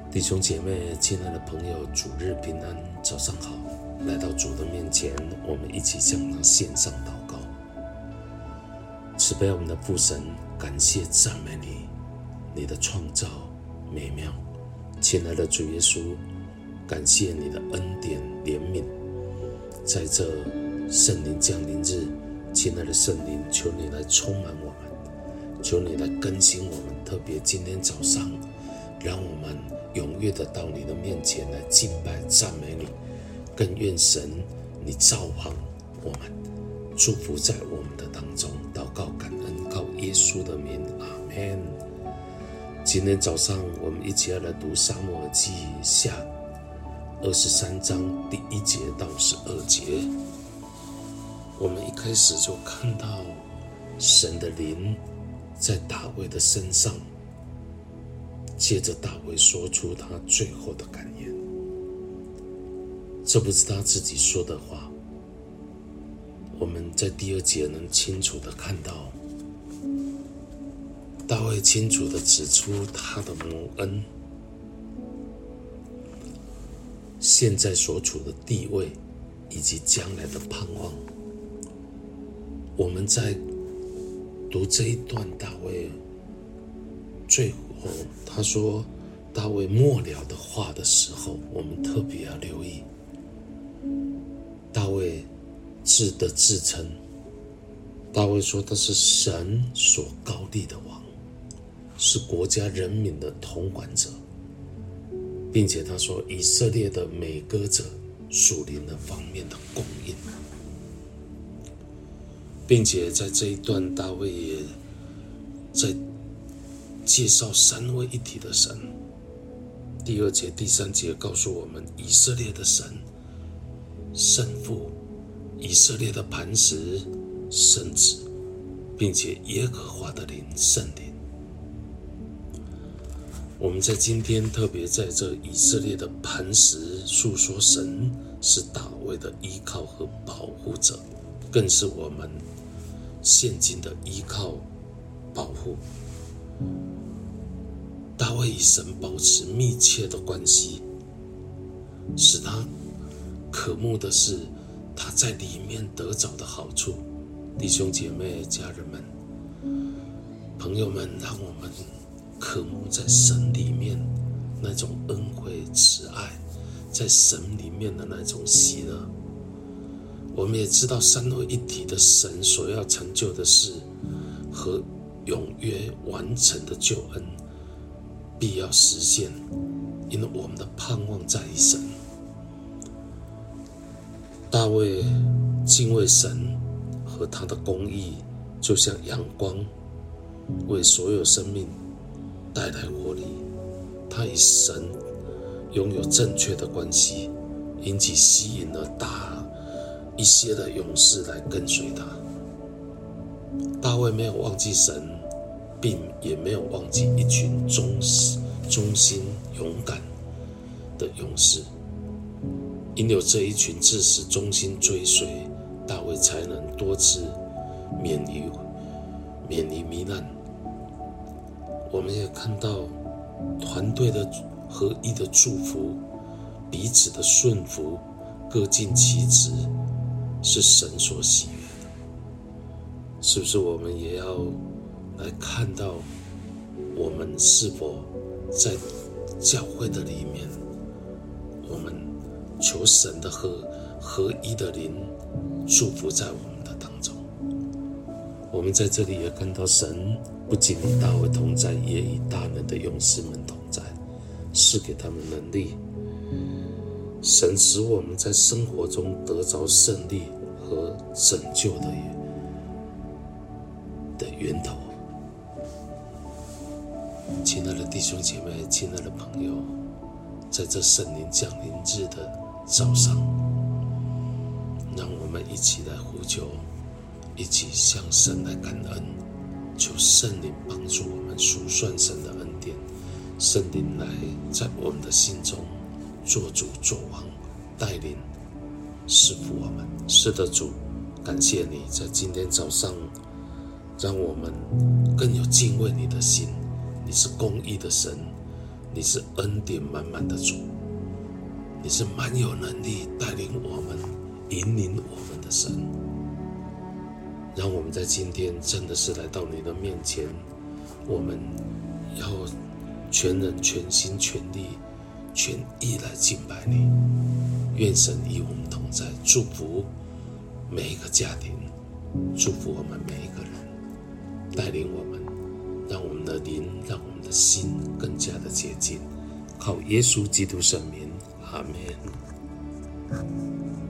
弟兄姐妹，亲爱的朋友，主日平安，早上好！来到主的面前，我们一起向他献上祷告。慈悲我们的父神，感谢赞美你，你的创造美妙。亲爱的主耶稣，感谢你的恩典怜悯，在这圣灵降临日，亲爱的圣灵，求你来充满我们，求你来更新我们，特别今天早上，让我们踊跃的到你的面前来敬拜赞美你，更愿神你造访我们，祝福在我们的当中。祷告感恩，靠耶稣的名，阿们。今天早上我们一起要来读撒母耳记下23章第1节到12节。我们一开始就看到神的灵在大卫的身上，接着大卫说出他最后的感言，这不是他自己说的话。我们在第2节能清楚的看到，大卫清楚的指出他的蒙恩，现在所处的地位，以及将来的盼望。我们在读这一段大卫最后他说大卫末了的话的时候，我们特别要留意，大卫自称，大卫说他是神所膏立的王，是国家人民的统管者，并且他说以色列的美歌者，属灵的方面的供应，并且在这一段大卫也在介绍三位一体的神。第2节、第3节告诉我们，以色列的神圣父，以色列的磐石圣子，并且耶和华的灵圣灵。我们在今天特别在这以色列的磐石述说神是大卫的依靠和保护者，更是我们现今的依靠保护。大卫与神保持密切的关系，使他渴慕的是他在里面得着的好处。弟兄姐妹、家人们、朋友们，让我们渴慕在神里面那种恩惠慈爱，在神里面的那种喜乐。我们也知道三位一体的神所要成就的事和永约完成的救恩必要实现，因为我们的盼望在于神。大卫敬畏神和他的公义，就像阳光为所有生命带来活力。他与神拥有正确的关系，因此吸引了一些的勇士来跟随他。大卫没有忘记神，并也没有忘记一群忠心勇敢的勇士。因有这一群至死忠心追随，大卫才能多次免于糜烂。我们也看到团队的合一的祝福，彼此的顺服，各尽其职，是神所喜悦的。是不是我们也要来看到，我们是否在教会的里面，我们求神的合一的灵祝福在我们的当中。我们在这里也看到神不仅与大卫同在，也与大能的勇士们同在，赐给他们能力。神使我们在生活中得着胜利和拯救的源头。亲爱的弟兄姐妹，亲爱的朋友，在这圣灵降临日的早上，让我们一起来呼求，一起向神来感恩，求圣灵帮助我们数算神的恩典，圣灵来在我们的心中做主做王，带领赐福我们。是的，主，感谢你在今天早上让我们更有敬畏你的心。你是公义的神， 你是恩典满满的主，你是蛮有能力带领我们、引领我们的神。让我们在今天真的是来到你的面前，我们要全人、全心、全力、全意来敬拜你。愿神与我们同在，祝福每一个家庭，祝福我们每一个人，带领我们，让我们的灵，让我们的心更加的洁净。靠耶稣基督圣名，阿们。